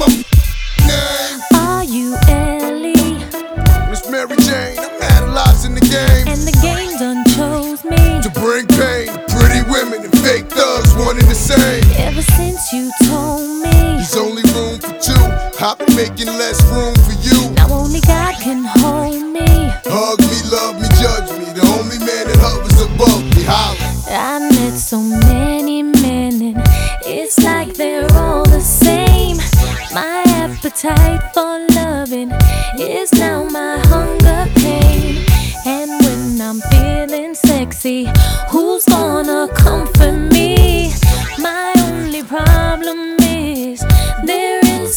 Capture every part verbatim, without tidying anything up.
my name? Are you Ellie? Miss Mary Jane, I'm analyzing the game. And the game done chose me To bring pain, pretty women and fake thugs, one and the same. ever since you told me. There's only room for two, I've been making less room for you. Now only God can hold me. Hug me, love me, judge me, the only man that hovers above me, holla. I met so many men and it's like they're all the same. My appetite for loving is now my hunger pain. And when I'm feeling sexy, who's gonna comfort me? My only problem is their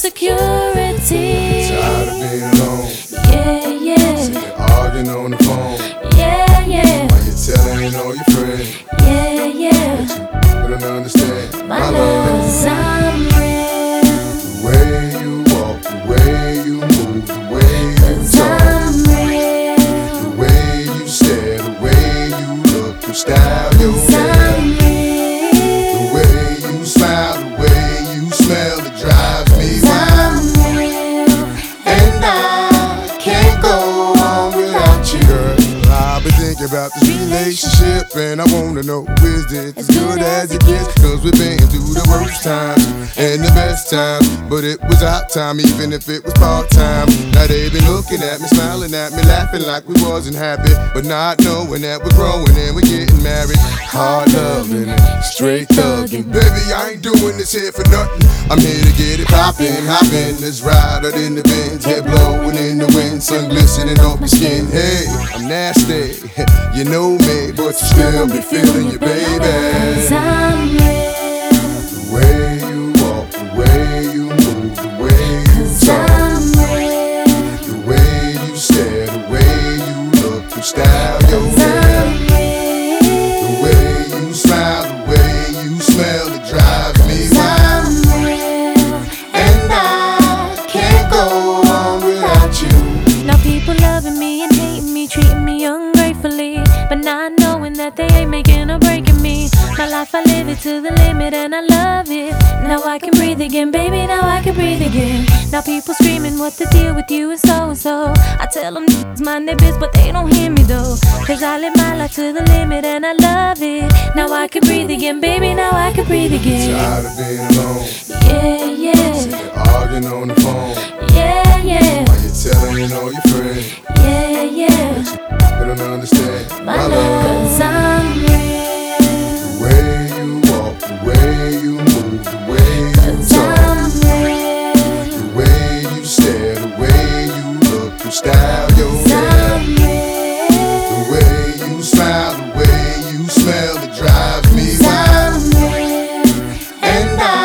insecurity. Tired of being alone, Yeah, yeah, sitting arguing on the phone. yeah, yeah, While you're telling all your friends, yeah, yeah. but I don't understand My love's I'm real. the way you walk, the way you move, the way you talk, I'm real. the way you stare, the way you look, your style, your hair, I'm real. the way you smile, the way you smell, it drives me wild. I'm real. And I can't go on without you, girl. I've been thinking about this relationship, and I wanna know, is it as good as it gets? Cause we've been through the worst times and the best times, but it was our time, even if it was part-time. Now they been looking at me, smiling at me, laughing like we wasn't happy, but not knowing that we're growing and we're getting married. Hard loving and straight thugging. Baby, I ain't doing this here for nothing. I'm here to get it poppin', hoppin'. Let's ride out in the Benz, head blowing in the wind, sun glistening off my skin. Hey, I'm nasty, you know me, but you still be feeling your baby. I'm real. The way you walk, the way you move, the way you talk, I'm real. the way you stare, the way you look, your style, your hair, I'm real. the way you smile, the way you smell, it drives me wild. I'm real. And I can't go on without you. Now people loving me and hating me, treating me ungratefully, but not knowing that they ain't making or breaking me. My life, I live it to the limit and I love it. Now I can breathe again, baby, now I can breathe again. Now people screaming what the deal with you is so and so. I tell them it's mind their biz, but they don't hear me though. Cause I live my life to the limit and I love it. Now I can breathe again, baby, now I can breathe again. Tired of being alone, Yeah, yeah, sitting arguing on the phone, yeah, yeah, while you're telling all your friends, yeah, yeah. they don't understand My love's I'm real. the way you walk, the way you move, the way you talk, I'm real. the way you stare, the way you look, your style, your hair, I'm real. the way you smile, the way you smell, it drives me wild. I'm real. And I